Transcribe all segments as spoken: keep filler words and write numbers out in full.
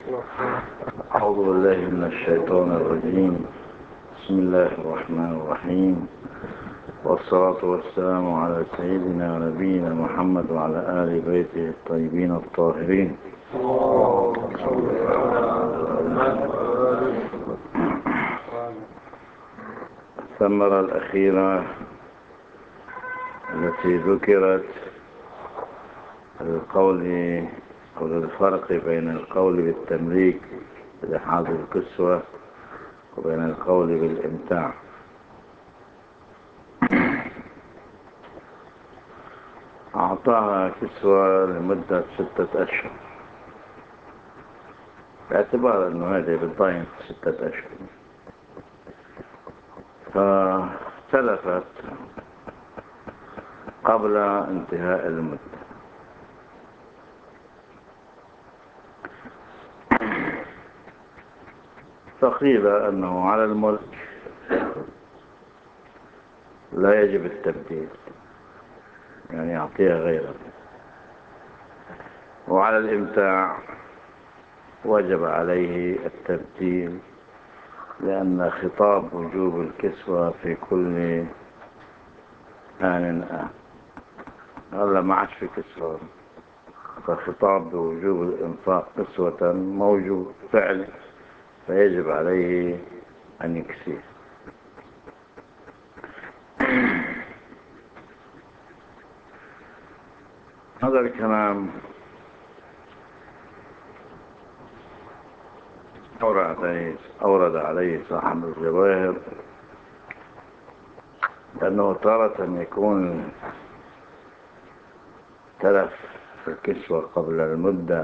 أعوذ بالله من الشيطان الرجيم. بسم الله الرحمن الرحيم، والصلاة والسلام على سيدنا ونبينا محمد وعلى آل بيته الطيبين الطاهرين. الثمرة الأخيرة التي ذكرت القول أو الفرق بين القول بالتمليك لحاظ الكسوة وبين القول بالإمتاع. أعطاها كسوة لمدة ستة أشهر باعتبار أنه هذه بالضاين ستة أشهر، فتلفت قبل انتهاء المدة. فقيل أنه على الملك لا يجب التبديل، يعني يعطيها غيره، وعلى الإمتاع وجب عليه التبديل، لأن خطاب وجوب الكسوة في كل آن آن. هلا ما عادش في كسوة، فخطاب بوجوب الإنفاق كسوة موجود فعلا، فيجب عليه أن يكسيه. هذا الكلام أورد عليه, أورد عليه صاحب الجواهر، لأنه تارة يكون تلف في الكسوة قبل المدة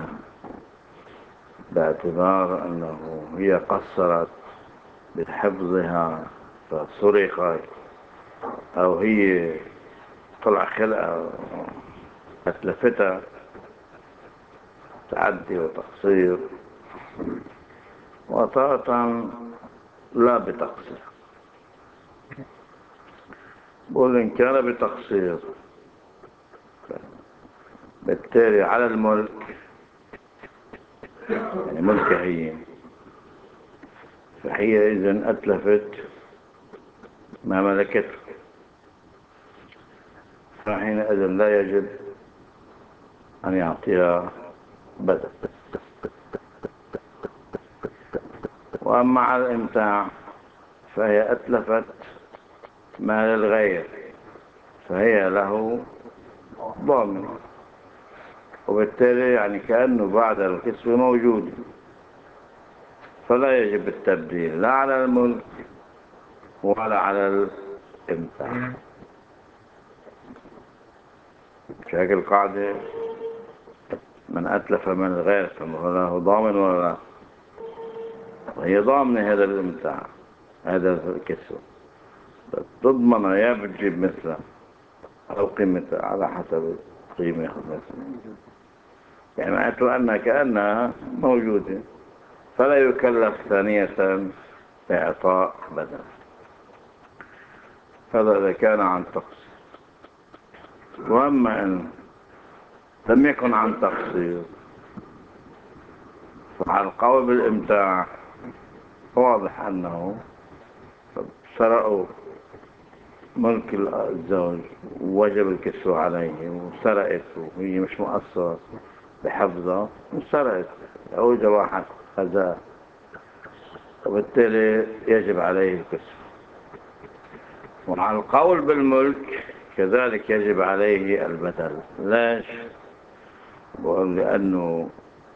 باعتبار أنه هي قصرت بحفظها فسرقت، أو هي طلع خلقة أتلفتها تعدي وتقصير، وطارة لا بتقصير. بقول إن كان بتقصير بالتالي على الملك، يعني ملكة هي، فهي إذن أتلفت ما ملكته، فحينئذ لا يجب أن يعطيها بدل. وأما على الإمتاع فهي أتلفت مال الغير، فهي له ضامن، وبالتالي يعني كأنه بعد الكسوة موجود، فلا يجب التبديل لا على الملك ولا على الإمتاع. شاك القاعدة من أتلف من الغير فهو له ضامن ولا لا، وهي ضامنة هذا الإمتاع هذا الكسوة، تضمن يا بتجيب مثله أو قيمته على حسب قيمة مثله، يعني معناته أنها كأنها موجودة، فلا يكلف ثانية إعطاء بدل. هذا إذا كان عن تقصير. وأما إن لم يكن عن تقصير فعلى القول بالإمتاع واضح أنه سرقوا ملك الزوج ووجب الكسوة عليه، وسرقت وهي مش مؤثرة بحفظها، وسرقت أو واحد خزاء، وبالتالي يجب عليه الكسوة. وعلى القول بالملك كذلك يجب عليه البدل. ليش؟ بقول لأنه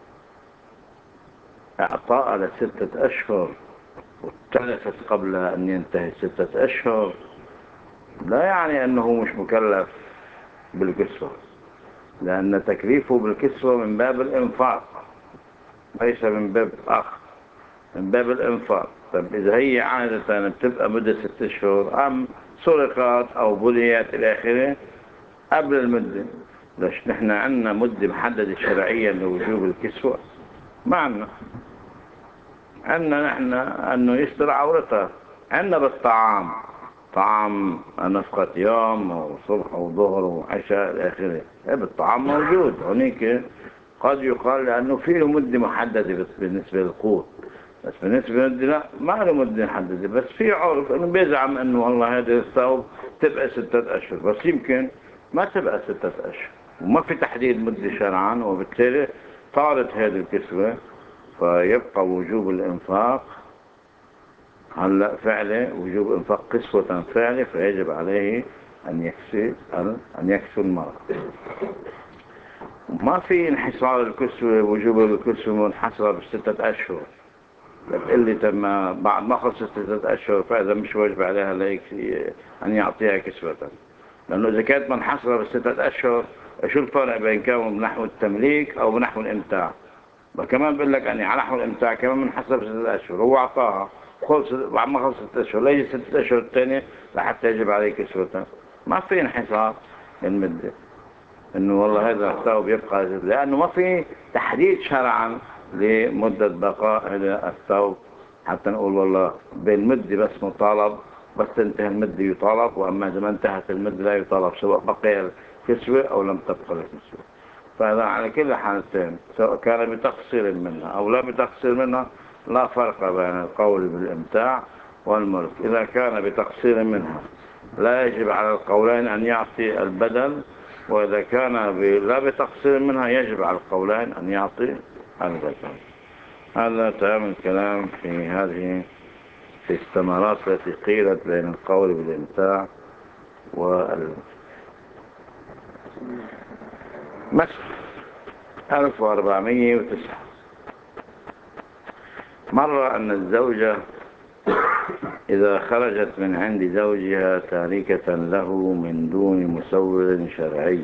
اعطاء لستة أشهر وتلفت قبل أن ينتهي ستة أشهر لا يعني أنه مش مكلف بالكسوة، لأن تكليفه بالكسوة من باب الإنفاق ليس من باب آخر، من باب الإنفاق. طب إذا هي عادة بتبقى مدة ست أشهر أم سرقات أو بليات إلى آخره قبل المدة، ليش نحن عندنا مدة محددة شرعيا لوجوب الكسوة؟ ما عندنا. عندنا نحن أنه يستر عورتها. عندنا بالطعام طعام نفقة يوم وصبح وظهر وعشاء إلى آخره، بالطعام موجود هناك قد يقال لأنه في له مدة محددة بالنسبة للقوت، بس بالنسبة للمدة لا، ما له مدة محددة، بس في عرف إنه بيزعم إنه والله هذا الثوب تبقى ستة أشهر، بس يمكن ما تبقى ستة أشهر وما في تحديد مدة شرعا، وبالتالي طارت هذه الكسوة، فيبقى وجوب الإنفاق هلا فعله، وجوب إنفاق كسوة فعله، فيجب عليه أن يكسي أن يكسو المرأة. ما في انحصار الكسوة، وجوب الكسوة منحصرة بستة أشهر. بتقول لي تم بعد ما خلصت ستة أشهر فإذا مش واجب عليها أن يعطيها كسوة، لأنه إذا كانت منحصرة بستة أشهر شو الفرق بين كونه بنحو التمليك أو بنحو الإمتاع؟ كمان بقول لك أني على نحو الإمتاع كمان منحصرة بستة أشهر، هو أعطاها خلص بعد ما خلصت ستة أشهر، ليجي ستة أشهر الثانية لحتى يجب عليه كسوة. ما في انحصار المدة إنه والله هذا الثوب يبقى، لأنه ما في تحديد شرعا لمدة بقاء هذا الثوب حتى نقول والله بين مدة بس مطالب، بس تنتهي المدة يطالب، وأما إذا ما انتهت المدة لا يطالب سواء بقي الكسوة أو لم تبقى الكسوة. فهذا على كل حالتين سواء كان بتقصير منها أو لا بتقصير منها لا فرق بين القول بالإمتاع والملك. إذا كان بتقصير منها لا يجب على القولين أن يعطي البدل، وإذا كان لا بتقصير منها يجب على القولين أن يعطي البدل. هذا تمام الكلام في هذه في الثمرات التي قيلت بين القول بالإمتاع والملك. مثل ألف وأربعمائة وتسعة، مر أن الزوجة إذا خرجت من عند زوجها تاركة له من دون مسور شرعي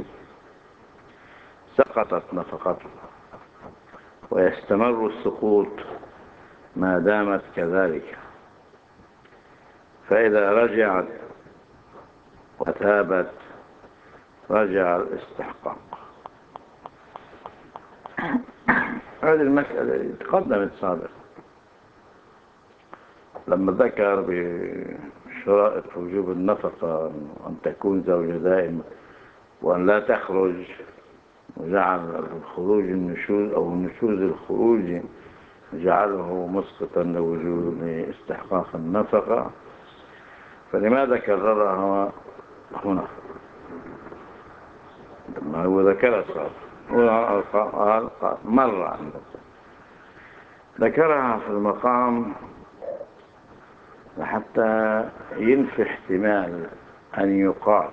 سقطت نفقته، ويستمر السقوط ما دامت كذلك، فإذا رجعت وتابت رجع الاستحقاق. هذه المسألة تقدمت سابقا لما ذكر بشرائط وجوب النفقة أن تكون زوجة دائمة وأن لا تخرج، وجعل الخروج النشوز أو النشوز الخروج جعله مسقطا لوجوب استحقاق النفقة، فلماذا كررها هنا؟ ما هو ذكرها صار مرة عنده ذكرها في المقام حتى ينفي احتمال أن يقال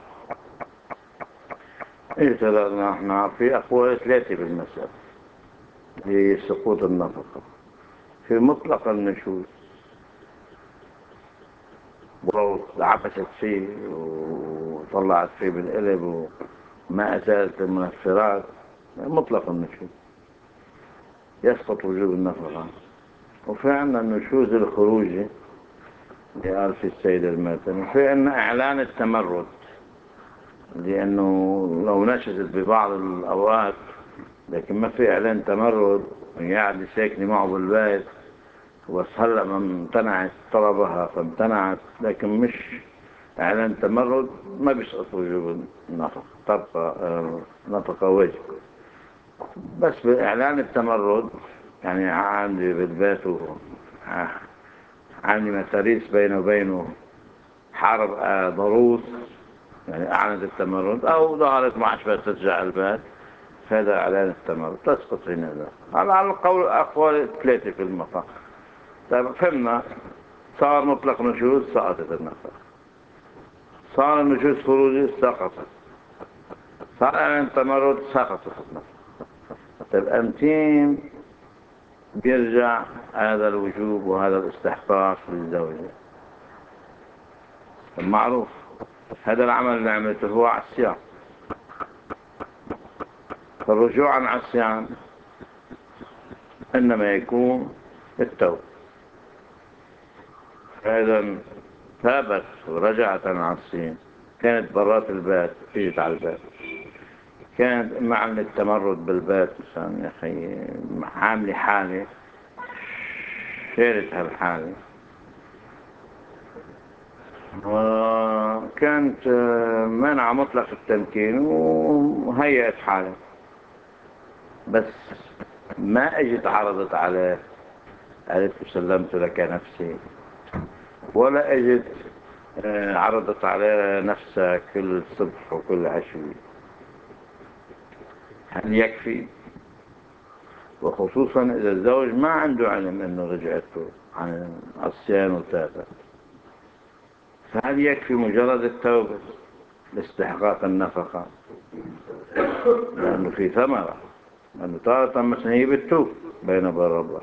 إيه. نحن في أقوال ثلاثة بالمسألة في سقوط النفقة: في مطلق النشوز ولو عبست فيه وطلعت فيه بالقلب وما أزالت المنفرات، مطلق النشوز يسقط وجوب النفقة. وفي عندنا النشوز الخروجي اللي قال في السيد الماتن، وفي عندنا إعلان التمرد، لأنه لو نشزت ببعض الأوقات لكن ما في إعلان تمرد، قاعد ساكنة معه بالبيت بس هلأ ما امتنعت طلبها فامتنعت، لكن مش إعلان تمرد، ما بيسقط وجوب النفقة، تبقى نفقة واجب. بس بإعلان التمرد يعني عندي بالبيت عندي متاريس بينه وبينه حرب ضروس، يعني أعلنت التمرد أو ظهرت معش بس ترجع البيت، هذا إعلان التمرد تسقط هنا. على القول أقوال ثلاثة في المقام. طيب فهمنا، صار مطلق نشوز سقطت النفقة، صار النشوز خروجي سقطت، صار إعلان التمرد سقطت النفقة. طيب أمتين بيرجع هذا الوجوب وهذا الاستحقاق للزوجة؟ المعروف هذا العمل اللي عملته هو على الصيام، فالرجوع عن الصيام إنما يكون التوبة. فإذا ثابت ورجعت عن الصيام، كانت برات البيت اجت على البيت، كانت مع التمرد بالبيت مثلا يا أخي عاملة حالة شارت هالحالة، وكانت منع مطلق التمكين وهيئت حالة، بس ما اجت عرضت عليه قالت سلمت لك نفسي، ولا اجت عرضت عليه نفسها كل صبح وكل عشية، هل يكفي؟ وخصوصا إذا الزوج ما عنده علم أنه رجعته عن عصيان وتابت، فهل يكفي مجرد التوبة لاستحقاق النفقة؟ لأنه في ثمرة، لأنه تارة مثلا هي بتوب بين بر الله،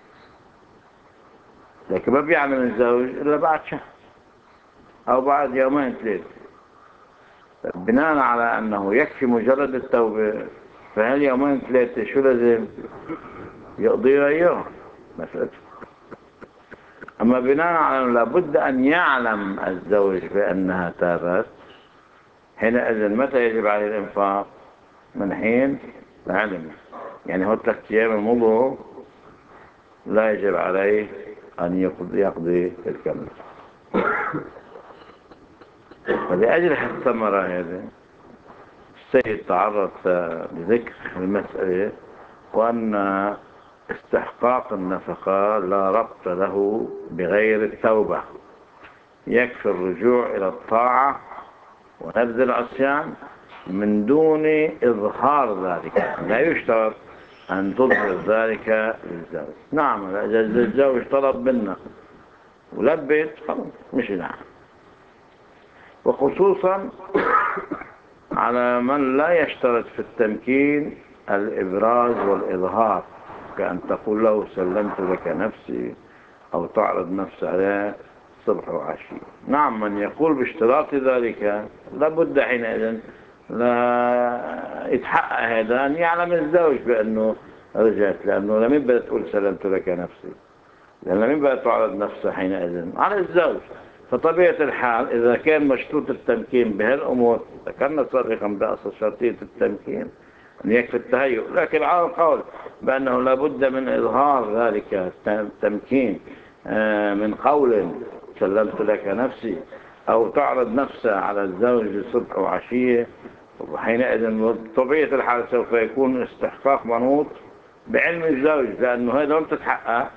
لكن ما بيعمل الزوج إلا بعد شهر أو بعد يومين ثلاثة. بناء على أنه يكفي مجرد التوبة، فهل يومين ثلاثة شو لازم يقضي أيام مسألته؟ أما بناء على أنه لابد أن يعلم الزوج بأنها تابت، حينئذ متى يجب عليه الإنفاق؟ من حين علم. يعني هو ثلاث أيام المضوا لا يجب عليه أن يقضي, يقضي الكامل. فلأجل الثمرة هذه السيد تعرض لذكر المسألة، وأن استحقاق النفقة لا ربط له بغير التوبة، يكفي الرجوع إلى الطاعة ونبذ العصيان من دون إظهار ذلك. لا يشترط أن تظهر ذلك للزوج. نعم، إذا الزوج طلب منا ولبت مش نعم. وخصوصا على من لا يشترط في التمكين الإبراز والإظهار، كأن تقول له سلمت لك نفسي أو تعرض نفس عليه صبح وعشي. نعم، من يقول باشتراط ذلك لابد حينئذ لا يتحقق هذا، أن يعلم الزوج بأنه رجعت، لأنه لم يبقى تقول سلمت لك نفسي، لأن لم يبقى تعرض نفسه حينئذ على الزوج. فطبيعة الحال إذا كان مشروط التمكين بهالأمور، ذكرنا سابقا بأصل شرطية التمكين أن يكفي التهيؤ، لكن على القول بأنه لابد من إظهار ذلك التمكين من قول سلمت لك نفسي أو تعرض نفسه على الزوج صبح وعشية، وحينئذ طبيعة الحال سوف يكون استحقاق منوط بعلم الزوج، لأنه هذا لم تتحقق،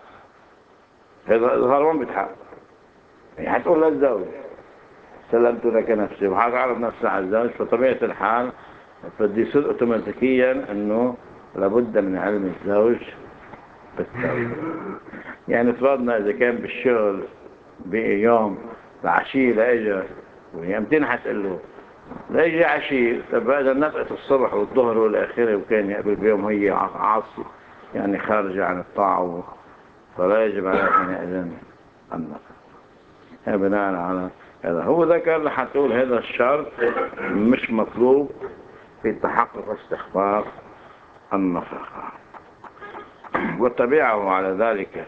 هذا إظهار ما بيتحقق. يعني حتقول للزوج سلمت لك نفسي وحتعرض نفسه على الزوج، فطبيعة الحال بدي يصير اوتوماتيكيا انه لابد من علم الزوج بالتوبة. يعني فرضنا اذا كان بالشغل بيوم العشية لاجا ويمتين حتقول له لاجي عشية، طب اذا نفقت الصبح والظهر والاخير وكان يقبل بيوم هي عاصي يعني خارجة عن الطاعة، فلا يجب عليه حينئذ النفقة. بناء على هذا هو ذكر لحتقول هذا الشرط مش مطلوب في تحقق استحقاق النفقة. وتبعه على ذلك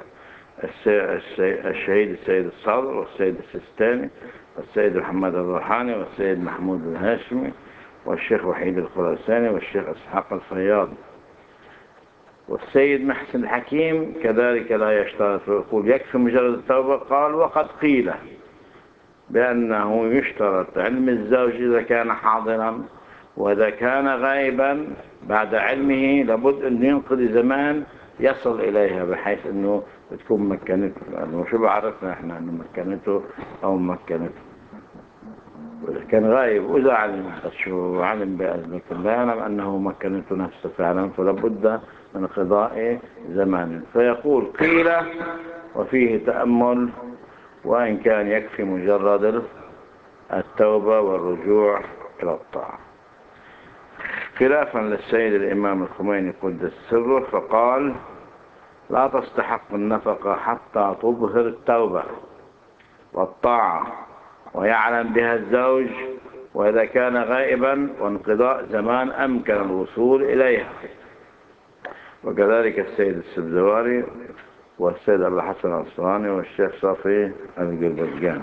الشهيد السيد الصدر والسيد السيستاني والسيد محمد الروحاني والسيد محمود الهاشمي والشيخ وحيد الخراساني والشيخ اسحاق الفياض والسيد محسن الحكيم كذلك لا يشترط ويقول يكفي مجرد التوبة. قال وقد قيل بأنه يشترط علم الزوج إذا كان حاضرا، وإذا كان غائبا بعد علمه لابد أن ينقضي زمان يصل إليها بحيث أنه تكون مكنته، لأنه شو بعرفنا إحنا أنه مكنته أو مكنته. وإذا كان غائب وإذا علم شو علم بأذنك لا يعلم أنه مكنته نفسه فعلا، فلابد من قضاء زمان. فيقول قيل وفيه تأمل، وإن كان يكفي مجرد التوبة والرجوع إلى الطاعة، خلافا للسيد الإمام الخميني قدس سره، فقال لا تستحق النفقة حتى تظهر التوبة والطاعة ويعلم بها الزوج، وإذا كان غائبا وانقضاء زمان أمكن الوصول إليها. وكذلك السيد السبزواري والسيد أبو الحسن الأصفهاني والشيخ صافي القربزجاني.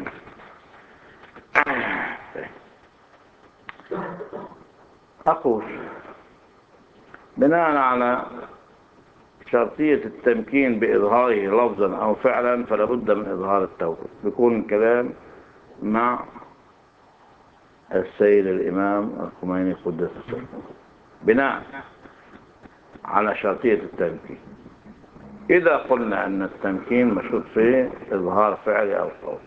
أقول بناء على شرطية التمكين بإظهاره لفظا أو فعلا فلا بد من إظهار التوبة. بيكون الكلام مع السيد الإمام الخميني قدس سره بناء على شرطية التمكين. إذا قلنا أن التمكين مشروط فيه إظهار فعلي أو قول،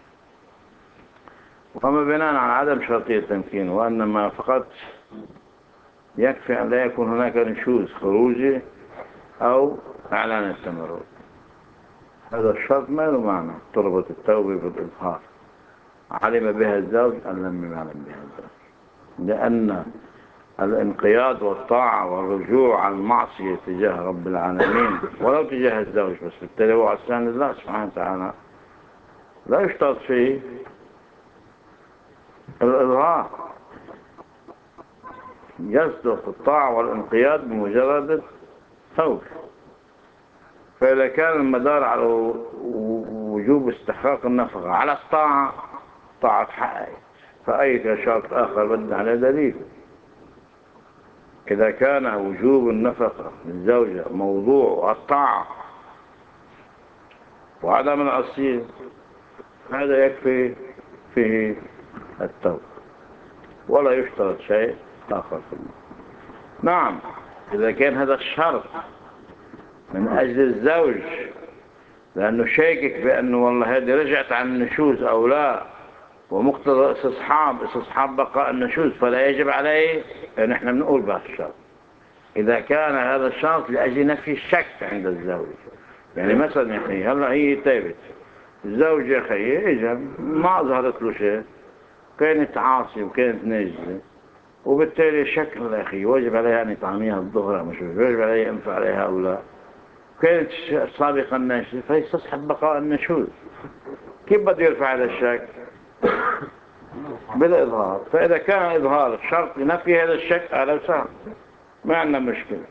وأما بناء على عدم شرطية التمكين وأن ما فقط يكفي أن لا يكون هناك نشوز خروجي أو إعلان التمرد، هذا الشرط ما له معنى. طلبت التوبة بالإظهار، علم بها الزوج أم لم يعلم بها الزوج، لأن الانقياد والطاعة والرجوع عن المعصية تجاه رب العالمين ولو تجاه الزوج بس بالتالي هو عصيان لله سبحانه وتعالى لا يشترط فيه الإظهار، يصدق الطاعة والانقياد بمجرد التوبة. فإذا كان المدار على وجوب استحقاق النفقة على الطاعة، طاعة حقه، فأي شرط آخر بدنا على دليل. إذا كان وجوب النفقة للزوجة موضوع الطاعة وعدم العصية، هذا يكفي فيه التوبة ولا يشترط شيء آخر فيه. نعم، إذا كان هذا الشرط من أجل الزوج لأنه شاكك بأنه والله هذه رجعت عن النشوز أو لا، ومقتضى استصحاب استصحاب بقاء النشوز، فلا يجب عليه. نحن بنقول بهذا الشرط إذا كان هذا الشرط لأجل نفي الشك عند الزوج. يعني مثلا يا أخي هلا هي تابت الزوج يا أخي إجا ما أظهرت له شيء، كانت عاصية وكانت ناجزة، وبالتالي شك يا أخي واجب عليها أن يطعميها الظهر مش واجب عليها ينفع عليها أو لا، كانت سابقا ناجزة فيستصحب بقاء النشوز. كيف بده يرفع هذا الشك؟ بالإظهار. فإذا كان إظهار شرط لنفي هذا الشك أهلا وسهلا، ما عندنا مشكلة.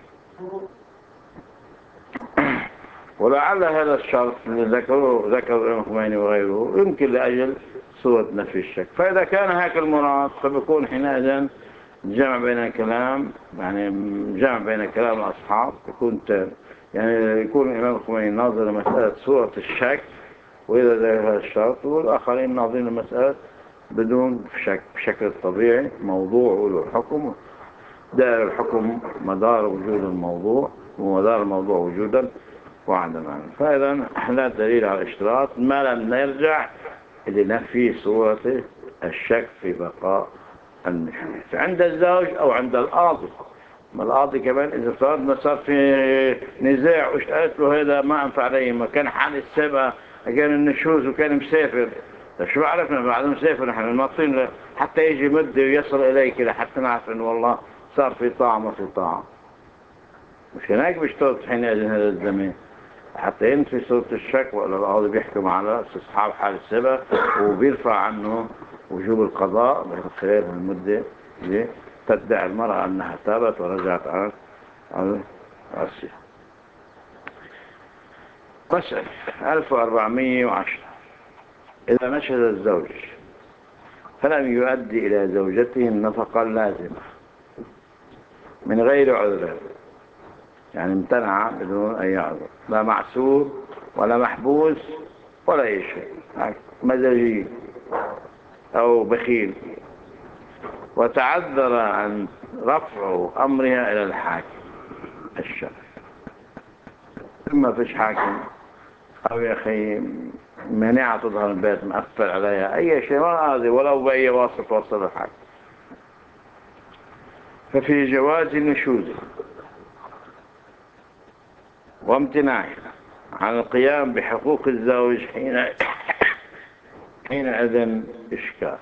ولعل هذا الشرط اللي ذكره ذكر الإمام الخميني وغيره يمكن لأجل صورة نفي الشك. فإذا كان هيك المراد فبيكون حينئذ جمع بين الكلام، يعني جمع بين كلام الأصحاب يكون يعني يكون الإمام الخميني ناظر لمسألة صورة الشك وإذا ذكر هذا الشرط، والآخرين ناظرين لمسألة بدون شك بشكل طبيعي موضوع وله حكم، دائر الحكم مدار وجود الموضوع ومدار الموضوع وجودا وعدما. فإذا لا دليل على الاشتراط ما لم نرجع لنفي صورة الشك في بقاء النشوز عند الزوج أو عند القاضي. ما القاضي كمان إذا فرضنا صار في نزاع وش قالت له هذا ما أنفع عليه، ما كان حال السبع كان النشوز وكان مسافر، شو عرفنا بعد مسافر نحن ناطين حتى يجي مده ويصل إليك لحتى نعرف إنه والله صار في طاعة ما في طاعة. مش هناك بيشترط حينئذ هذا الزمان حتى ينفي صورة الشك، ولا القاضي بيحكم على استصحاب حال السبع وبيرفع عنه وجوب القضاء خلال المدة اللي تدعي المرأة أنها تابت ورجعت عن العصية. مسألة ألف وأربعمائة وعشرة. إذا نشهد الزوج فلم يؤدي إلى زوجته النفقة اللازمة من غير عذر، يعني امتنع بدون أي عذر، لا معسور ولا محبوس ولا أي شيء، مزاجي أو بخيل، وتعذر عن رفع أمرها إلى الحاكم الشرعي، ثم فيش حاكم أو يا أخي مانعة تظهر البيت مأثر عليها أي شيء هذا ولو بأي واسط وصل الحاكم، ففي جواز النشوز وامتناعه عن القيام بحقوق الزوج حين حينئذ إشكال.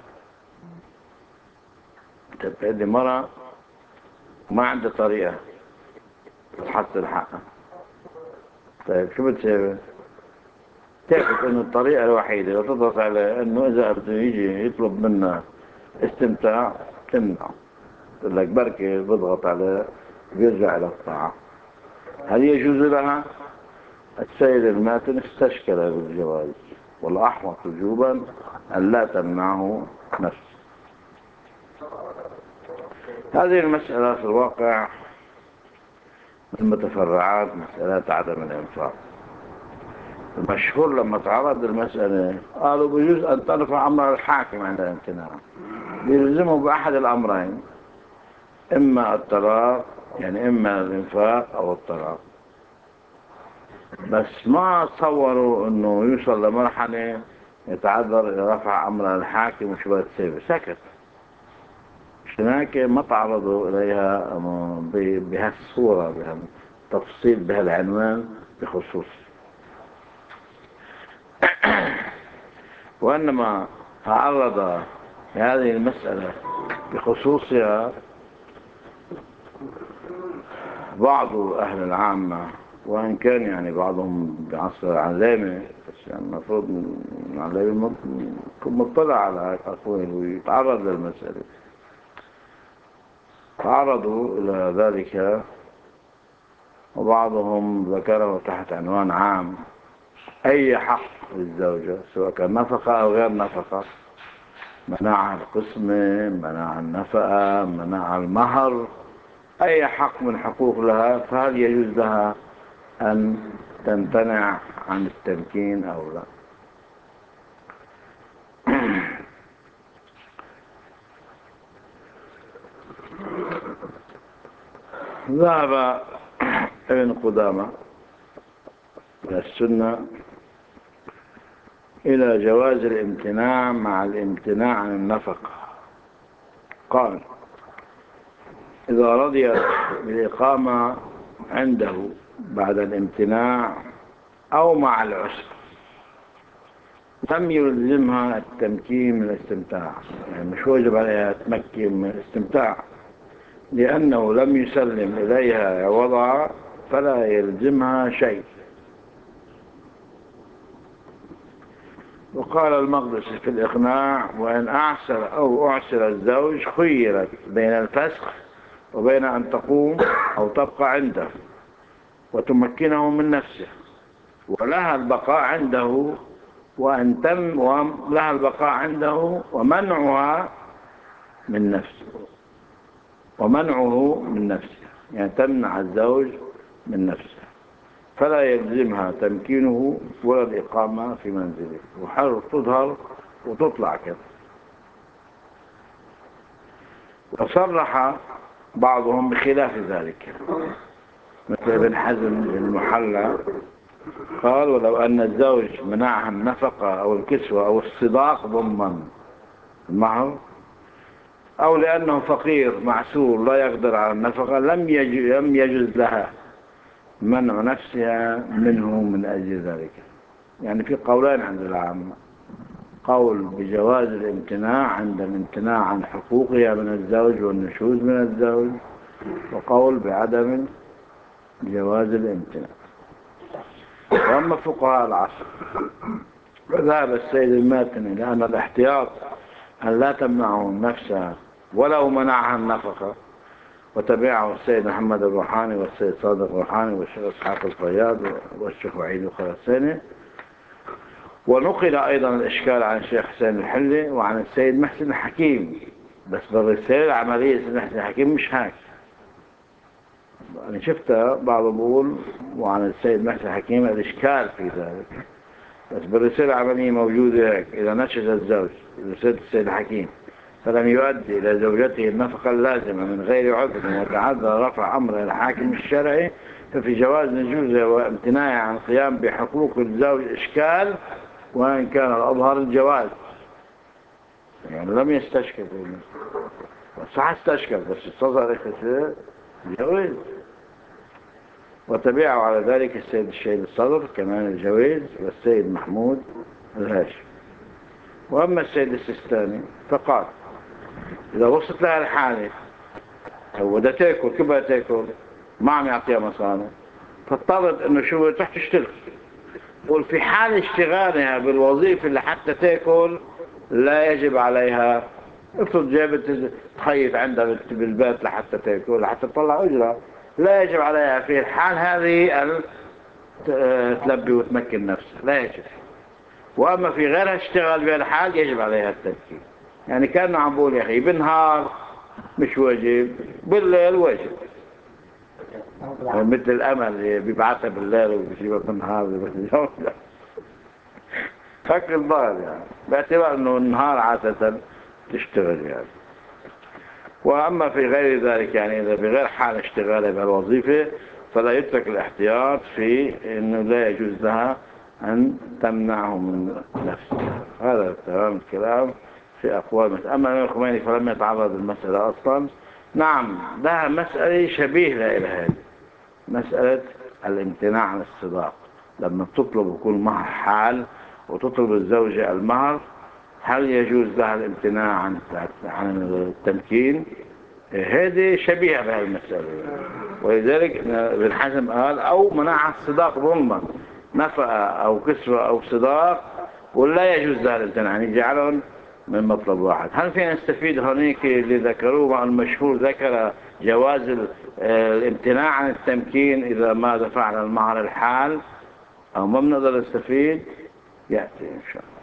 تبقى مرة ما عنده طريقة تحصل حقها، طيب شو بتسوي؟ تعرف انه الطريقة الوحيدة لو تضغط على انه اذا بده يجي يطلب منا استمتاع تمنع، تقول لك بركة بضغط على بيرجع الى الطاعة. هل يجوز لها؟ السيد الماتن استشكل بالجواز، والأحوط وجوبا أن لا تمنعه نفسه. هذه المسألة في الواقع من متفرعات مسألة عدم الإنفاق. المشهور لما تعرض المسألة قالوا بيجوز أن ترفع أمر الحاكم عند الامتناع، بيلزمه بأحد الأمرين، إما الطلاق يعني إما الإنفاق أو الطلاق. بس ما تصوروا إنه يوصل لمرحلة يتعذر إذا رفع أمر الحاكم وشبه تسيبه سكت. هناك ما تعرضوا إليها بهالصورة بهالتفصيل بهالعنوان بخصوص، وإنما تعرض هذه المسألة بخصوصها بعض أهل العامة، وإن كان يعني بعضهم بعصر العلامة، بس يعني المفروض العلامة يكون مطلع على أقوال ويتعرض للمسألة. تعرضوا إلى ذلك، وبعضهم ذكره تحت عنوان عام: أي حق للزوجة سواء كان نفقة أو غير نفقة، منع القسمة، منع النفقة، منع المهر، أي حق من حقوق لها، فهل يجوز لها أن تمتنع عن التمكين أو لا؟ ذهب ابن قدامة من السنة إلى جواز الامتناع مع الامتناع عن النفقة. قال: إذا رضي بالإقامة عنده بعد الامتناع أو مع العسر لم يلزمها التمكين من الاستمتاع، يعني مش واجب عليها تمكن من الاستمتاع، لأنه لم يسلم إليها عوضها فلا يلزمها شيء. وقال المقدسي في الإقناع: وإن أعسر أو أعسر الزوج خيرت بين الفسخ وبين أن تقوم أو تبقى عنده وتمكنه من نفسه، ولها البقاء عنده وأن تم ولها البقاء عنده ومنعها من نفسه ومنعه من نفسه، يعني تمنع الزوج من نفسه، فلا يلزمها تمكينه ولا الإقامة في منزله، وحر تظهر وتطلع كذا. وصرح بعضهم بخلاف ذلك، مثل ابن حزم المحلى قال: ولو أن الزوج منعها النفقة أو الكسوة أو الصداق ضمن المهر، أو لأنه فقير معسور لا يقدر على النفقة، لم لم يجوز لها منع نفسها منه من أجل ذلك. يعني في قولان عند العامة: قول بجواز الامتناع عند الامتناع عن حقوقها من الزوج والنشوز من الزوج، وقول بعدم جواز الامتناع. وأما فقهاء العصر فذهب السيد الماتني لأن الاحتياط أن لا تمنعه نفسها ولو منعها النفقة، وتبعه السيد محمد الروحاني والسيد صادق الروحاني والشيخ إسحاق الفياض والشيخ وعيد الخراساني. ونقل أيضا الإشكال عن الشيخ حسين الحلي وعن السيد محسن الحكيم، بس بالرسالة العملية السيد محسن الحكيم مش هيك. أنا شفتها بعض بقول وعن السيد محسن الحكيم الإشكال في ذلك، بس بالرسالة العملية موجودة هيك: إذا نشز الزوج رسالة السيد الحكيم فلم يؤدي إلى زوجته النفقة اللازمة من غير عذر وتعذر رفع أمر الحاكم الشرعي، ففي جواز نجوزه وامتناعه عن القيام بحقوق الزوج إشكال، وإن كان الأظهر الجواز. يعني لم يستشكل صح استشكل، بس استظهر إخساء الجواز. وتبعه على ذلك السيد الشهيد الصدر كمان الجواز، والسيد محمود الهاشم. وأما السيد السيستاني فقال: إذا وصلت لها الحالة وده تاكل كيف تاكل ما عم يعطيها مصاري، فاضطرت انه شو تروح تشتغل، قل في حال اشتغالها بالوظيفة اللي حتى تاكل لا يجب عليها. افرض جابت تخيط عندها بالبيت لحتى تاكل لحتى تطلع اجرة، لا يجب عليها في الحال هذه ان تلبي وتمكن نفسها، لا يجب. واما في غيرها اشتغل بهالحال يجب عليها التمكين. يعني كان عم بقول يا اخي بالنهار مش واجب، بالليل واجب. مثل الامل اللي بيبعثها بالليل وبيجيبها بالنهار فك الضال، يعني باعتبار انه النهار عادة تشتغل. يعني وأما في غير ذلك يعني إذا بغير حال اشتغالها بهالوظيفة فلا يترك الاحتياط في أنه لا يجوز لها أن تمنعه من نفسها. هذا تمام الكلام في أقوال مسألة. أما الإمام الخميني فلم يتعرض للمسألة أصلا. نعم لها مسألة شبيه إلى هذه مسألة الامتناع عن الصداق، لما تطلب يكون مهر حال وتطلب الزوجة المهر هل يجوز لها الامتناع عن عن التمكين؟ هذه شبيهة بهذه المسألة، ولذلك ابن حزم قال أو منع الصداق ظلما، نفقة أو كسوة أو صداق ولا يجوز لها الامتناع، يعني جعلهم من مطلب واحد. هل فينا نستفيد هناك اللي ذكروه مع المشهور ذكر جواز الامتناع عن التمكين إذا ما دفعنا المهر الحال أو ما بنقدر نستفيد؟ يأتي إن شاء الله.